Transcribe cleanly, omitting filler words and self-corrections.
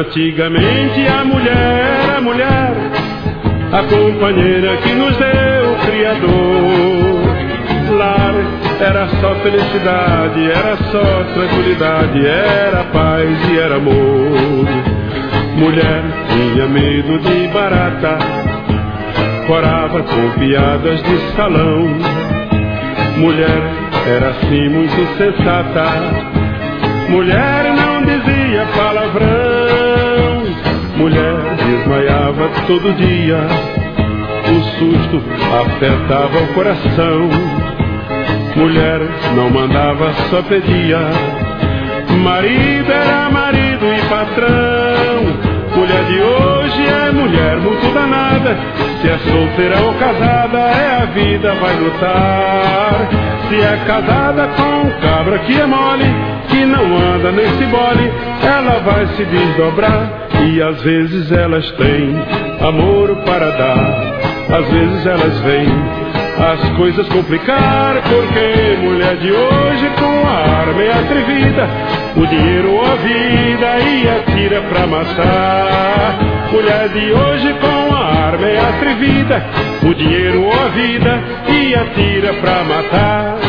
Antigamente a mulher, a companheira que nos deu o Criador. Lar era só felicidade, era só tranquilidade, era paz e era amor. Mulher tinha medo de barata, corava com piadas de salão. Mulher era assim muito sensata, mulher não dizia palavrão. Mulher desmaiava todo dia, o susto afetava o coração. Mulher não mandava, só pedia, marido era marido e patrão. Mulher de hoje é mulher muito danada, se é solteira ou casada é a vida, vai lutar. Se é casada com um cabra que é mole, que não anda nesse bole, ela vai se desdobrar. E às vezes elas têm amor para dar, às vezes elas vêm as coisas complicar, porque mulher de hoje com a arma é atrevida, o dinheiro ou a vida e atira pra amassar. Mulher de hoje com a arma é atrevida, o dinheiro ou a vida e atira pra matar.